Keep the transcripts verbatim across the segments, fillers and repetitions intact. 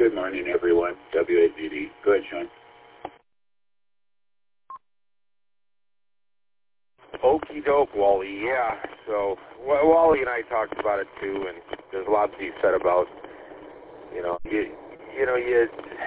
Good morning, everyone. W A D D. Go ahead, Sean. Okie doke, Wally. Yeah. So w- Wally and I talked about it too, and there's a lot to be said about, you know, you, you know, you.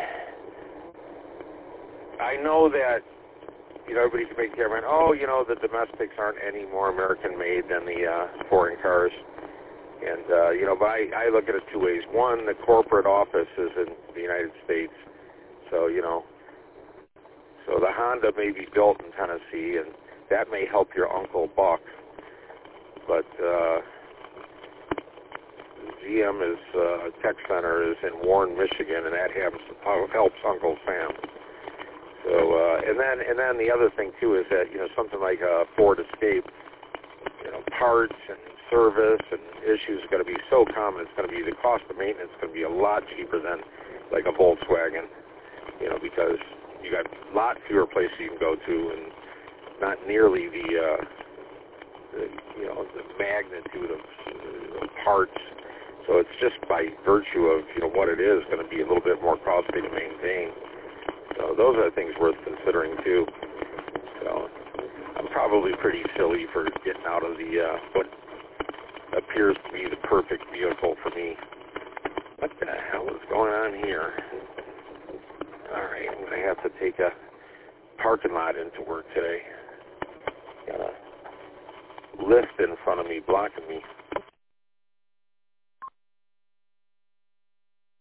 I know that, you know, everybody can make the argument, oh, you know, the domestics aren't any more American-made than the uh, foreign cars. And, uh, you know, but I, I look at it two ways. One, the corporate office is in the United States. So, you know, so the Honda may be built in Tennessee, and that may help your Uncle Buck. But uh, G M is, uh, tech center is in Warren, Michigan, and that helps, helps Uncle Sam. So, uh, and then, and then the other thing too is that, you know, something like a Ford Escape, you know, parts and service and issues are going to be so common. It's going to be the cost of maintenance is going to be a lot cheaper than like a Volkswagen, you know, because you got a lot fewer places you can go to and not nearly the, uh, the you know, the magnitude of uh, parts. So it's just by virtue of, you know, what it is going to be a little bit more costly to maintain. So those are things worth considering too. So I'm probably pretty silly for getting out of the uh, what appears to be the perfect vehicle for me. What the hell is going on here? All right, I'm going to have to take a parking lot into work today. Got a lift in front of me blocking me.